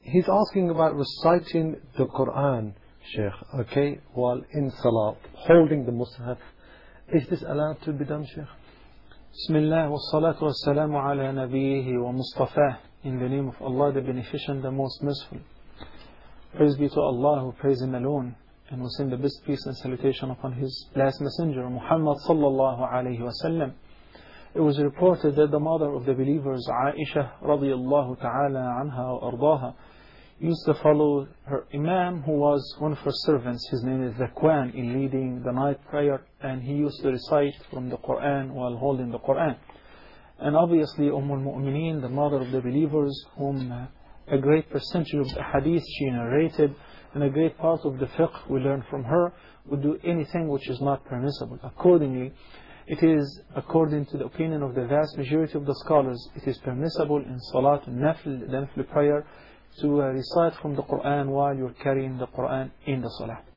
He's asking about reciting the Quran, Sheikh, okay, while in Salah, holding the Mus'haf. Is this allowed to be done, Sheikh? Bismillah wa salatu wa salamu ala nabiyhi wa Mustafa. In the name of Allah, the Beneficent, the Most Merciful. Praise be to Allah who praise Him alone. And we send the best peace and salutation upon His last messenger, Muhammad sallallahu alayhi wa sallam. It was reported that the mother of the believers, Aisha radiyallahu ta'ala anha wa ardaha, used to follow her Imam, who was one of her servants. His name is Zakwan, in leading the night prayer, and he used to recite from the Quran while holding the Quran. And obviously al-Mu'mineen, the mother of the believers, whom a great percentage of the hadith she narrated, and a great part of the fiqh we learn from her, would do anything which is not permissible. Accordingly, it is, according to the opinion of the vast majority of the scholars, it is permissible in Salat al-Nafl, the Nafl prayer, to recite from the Quran while you're carrying the Quran in the Salah.